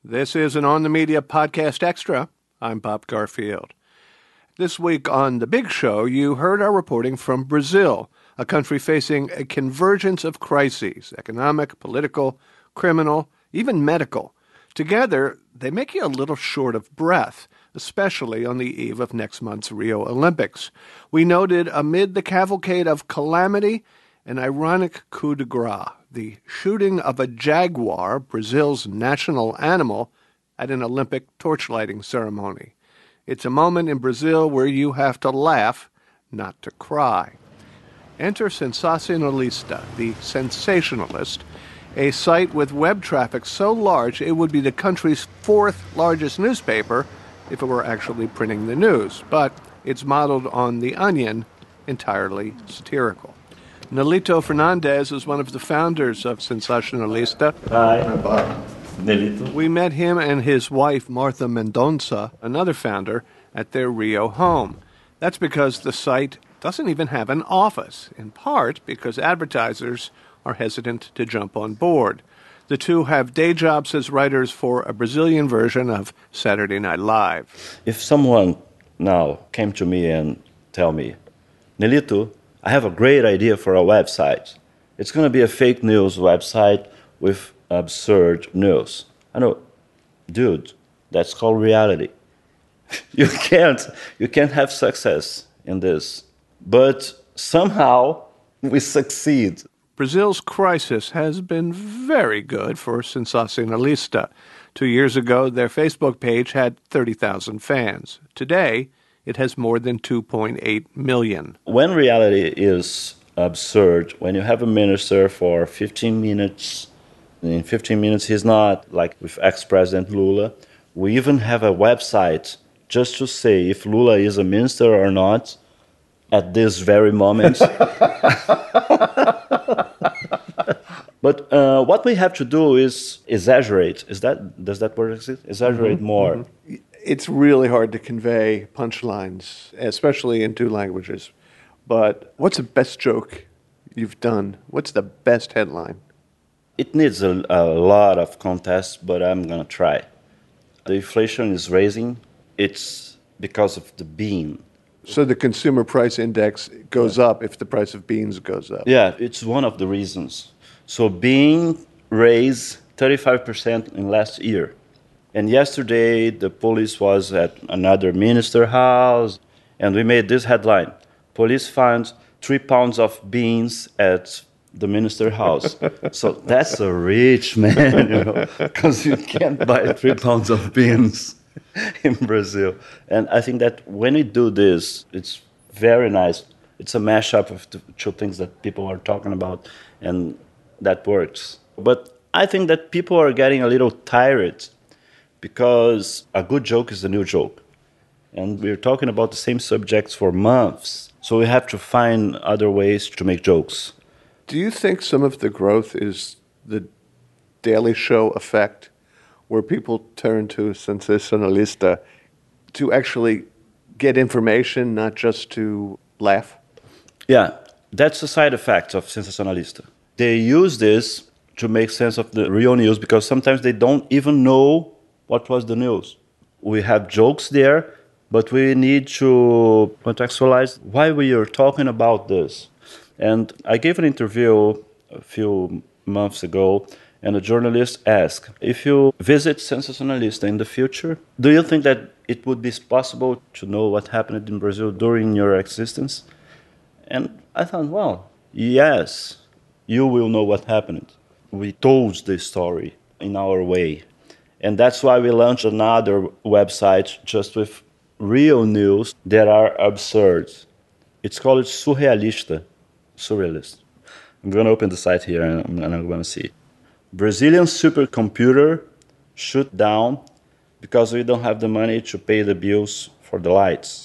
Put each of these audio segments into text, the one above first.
This is an On the Media Podcast Extra. I'm Bob Garfield. This week on The Big Show, you heard our reporting from Brazil, a country facing a convergence of crises, economic, political, criminal, even medical. Together, they make you a little short of breath, especially on the eve of next month's Rio Olympics. We noted amid the cavalcade of calamity, an ironic coup de grace, the shooting of a jaguar, Brazil's national animal, at an Olympic torchlighting ceremony. It's a moment in Brazil where you have to laugh, not to cry. Enter Sensacionalista, the sensationalist, a site with web traffic so large it would be the country's fourth largest newspaper if it were actually printing the news. But it's modeled on The Onion, entirely satirical. Nelito Fernandez is one of the founders of Sensacionalista. Hi, I'm Bob. Nelito. We met him and his wife, Martha Mendonça, another founder, at their Rio home. That's because the site doesn't even have an office, in part because advertisers are hesitant to jump on board. The two have day jobs as writers for a Brazilian version of Saturday Night Live. If someone now came to me and tell me, Nelito, I have a great idea for a website. It's going to be a fake news website with absurd news. I know, dude, that's called reality. You can't have success in this. But somehow we succeed. Brazil's crisis has been very good for Sensacionalista. 2 years ago, their Facebook page had 30,000 fans. Today, it has more than 2.8 million. When reality is absurd, when you have a minister for 15 minutes, in 15 minutes he's not, like with ex-President Lula, we even have a website just to say if Lula is a minister or not at this very moment. But what we have to do is exaggerate. Does that word exist? Exaggerate more. Mm-hmm. It's really hard to convey punchlines, especially in two languages. But what's the best joke you've done? What's the best headline? It needs a lot of context, but I'm going to try. The inflation is rising. It's because of the bean. So the consumer price index goes up if the price of beans goes up. Yeah, it's one of the reasons. So bean raised 35% in last year. And yesterday, the police was at another minister's house, and we made this headline. Police found 3 pounds of beans at the minister's house. So that's a rich man, because you can't buy 3 pounds of beans in Brazil. And I think that when we do this, it's very nice. It's a mashup of the two things that people are talking about, and that works. But I think that people are getting a little tired because a good joke is a new joke. And we're talking about the same subjects for months. So we have to find other ways to make jokes. Do you think some of the growth is the Daily Show effect, where people turn to Sensacionalista to actually get information, not just to laugh? Yeah, that's a side effect of Sensacionalista. They use this to make sense of the real news because sometimes they don't even know what was the news. We have jokes there, but we need to contextualize why we are talking about this. And I gave an interview a few months ago, and a journalist asked, if you visit Sensacionalista in the future, do you think that it would be possible to know what happened in Brazil during your existence? And I thought, well, yes, you will know what happened. We told the story in our way. And that's why we launched another website just with real news that are absurd. It's called Surrealista. Surrealist. I'm going to open the site here and I'm going to see. Brazilian supercomputer shut down because we don't have the money to pay the bills for the lights.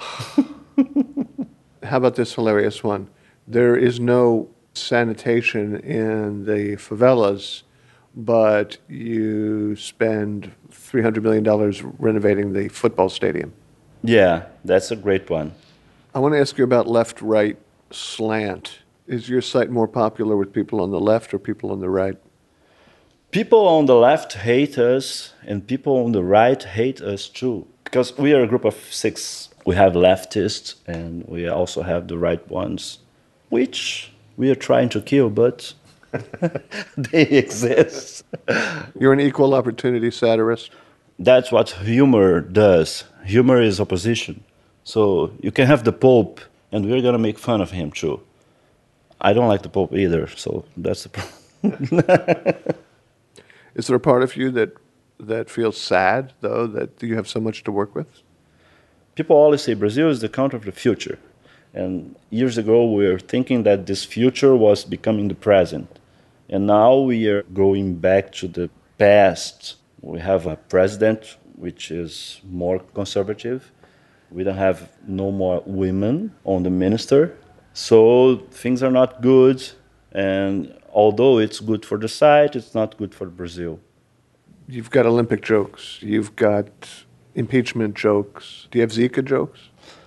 How about this hilarious one? There is no sanitation in the favelas, but you spend $300 million renovating the football stadium. Yeah, that's a great one. I want to ask you about left-right slant. Is your site more popular with people on the left or people on the right? People on the left hate us, and people on the right hate us too. Because we are a group of 6. We have leftists, and we also have the right ones, which we are trying to kill, but they exist. You're an equal opportunity satirist. That's what humor does. Humor is opposition. So you can have the Pope, and we're going to make fun of him too. I don't like the Pope either, so that's the problem. Is there a part of you that feels sad, though, that you have so much to work with? People always say Brazil is the country of the future. And years ago, we were thinking that this future was becoming the present. And now we are going back to the past. We have a president which is more conservative. We don't have no more women on the minister. So things are not good. And although it's good for the site, it's not good for Brazil. You've got Olympic jokes. You've got impeachment jokes. Do you have Zika jokes?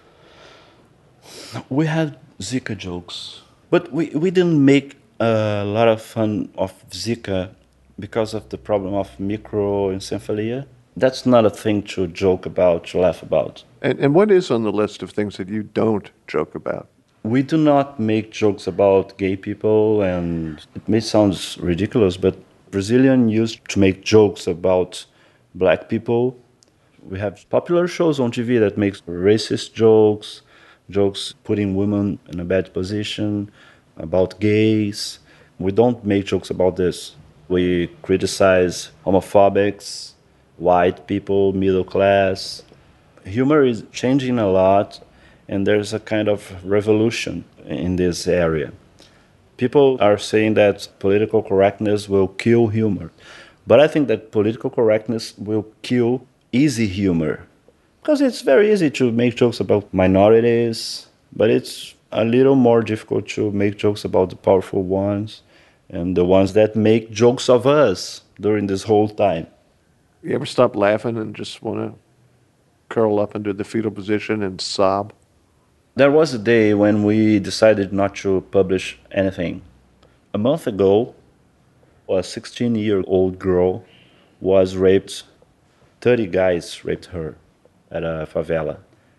We had Zika jokes, but we didn't make a lot of fun of Zika because of the problem of microencephalia. That's not a thing to joke about, to laugh about. And what is on the list of things that you don't joke about? We do not make jokes about gay people, and it may sound ridiculous, but Brazilians used to make jokes about black people. We have popular shows on TV that make racist jokes, jokes putting women in a bad position, about gays. We don't make jokes about this. We criticize homophobics, white people, middle class. Humor is changing a lot, and there's a kind of revolution in this area. People are saying that political correctness will kill humor. But I think that political correctness will kill easy humor. Because it's very easy to make jokes about minorities, but it's a little more difficult to make jokes about the powerful ones and the ones that make jokes of us during this whole time. You ever stop laughing and just want to curl up into the fetal position and sob? There was a day when we decided not to publish anything. A month ago, a 16-year-old girl was raped. 30 guys raped her at a favela.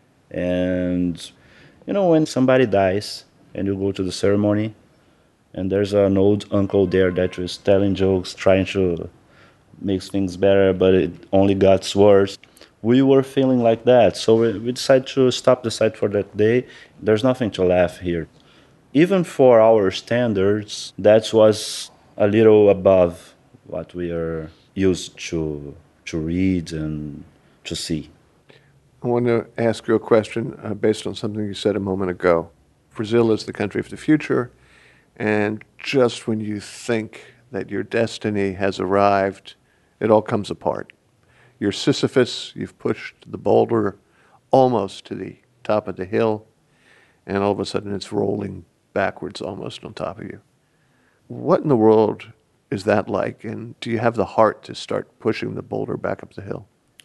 And, you know, when somebody dies and you go to the ceremony, and there's an old uncle there that was telling jokes, trying to make things better, but it only got worse. We were feeling like that, so we decided to stop the site for that day. There's nothing to laugh here. Even for our standards, that was a little above what we are used to read and to see. I want to ask you a question based on something you said a moment ago. Brazil is the country of the future, and just when you think that your destiny has arrived, it all comes apart. You're Sisyphus, you've pushed the boulder almost to the top of the hill, and all of a sudden it's rolling backwards almost on top of you. What in the world is that like, and do you have the heart to start pushing the boulder back up the hill?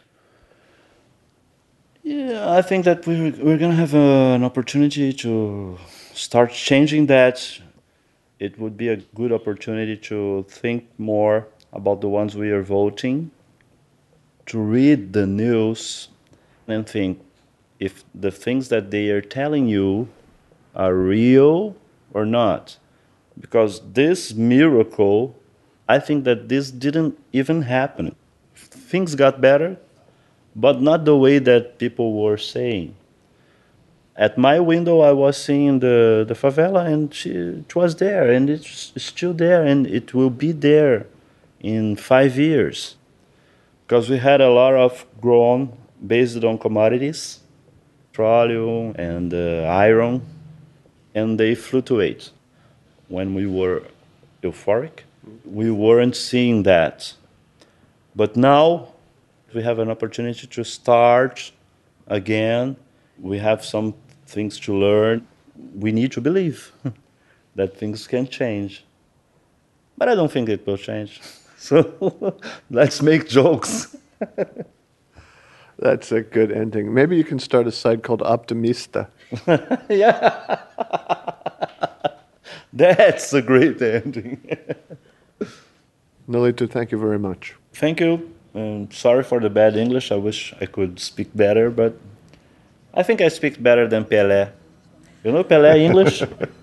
Yeah, I think that we're going to have an opportunity to start changing that. It would be a good opportunity to think more about the ones we are voting, to read the news and think if the things that they are telling you are real or not. Because this miracle, I think that this didn't even happen. Things got better, but not the way that people were saying. At my window, I was seeing the favela, and it was there, and it's still there, and it will be there in 5 years. Because we had a lot of growth based on commodities, petroleum and iron, and they fluctuate. When we were euphoric, we weren't seeing that. But now we have an opportunity to start again. We have some things to learn. We need to believe that things can change. But I don't think it will change. So let's make jokes. That's a good ending. Maybe you can start a site called Optimista. Yeah. That's a great ending. Nolito, thank you very much. Thank you. Sorry for the bad English. I wish I could speak better, but I think I speak better than Pelé. You know Pelé English?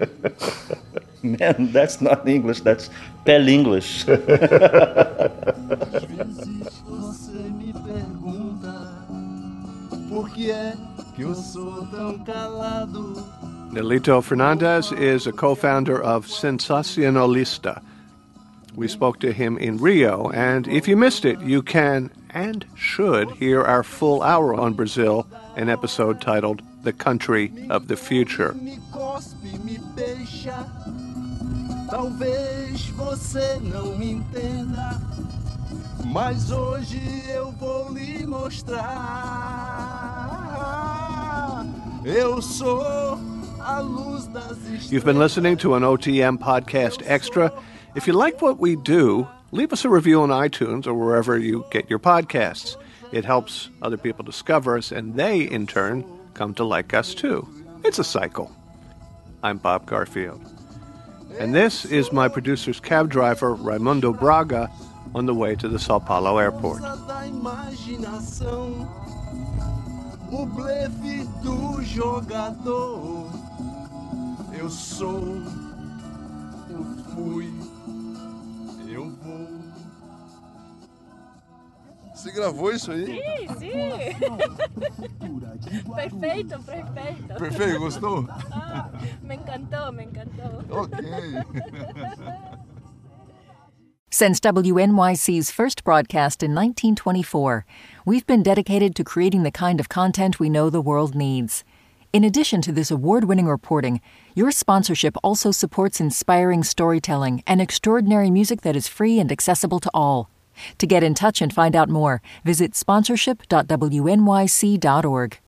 Man, that's not English, that's Pel English. Às vezes você me pergunta por que é que eu sou tão calado. Nolito Fernandez is a co-founder of Sensacionalista. We spoke to him in Rio, and if you missed it, you can and should hear our full hour on Brazil, an episode titled The Country of the Future. Me cospe, me beija. Talvez você não me entenda, mas hoje eu vou lhe mostrar. Eu sou a luz das estrelas. You've been listening to an OTM Podcast Extra. If you like what we do, leave us a review on iTunes or wherever you get your podcasts. It helps other people discover us, and they, in turn, come to like us too. It's a cycle. I'm Bob Garfield. And this is my producer's cab driver, Raimundo Braga, on the way to the Sao Paulo airport. Da imaginação, o blefe do jogador. Eu sou, eu fui, eu vou. Você gravou isso aí? Sim. Perfeito. Perfeito, gostou? Me encantó. Ok. Since WNYC's first broadcast in 1924, we've been dedicated to creating the kind of content we know the world needs. In addition to this award-winning reporting, your sponsorship also supports inspiring storytelling and extraordinary music that is free and accessible to all. To get in touch and find out more, visit sponsorship.wnyc.org.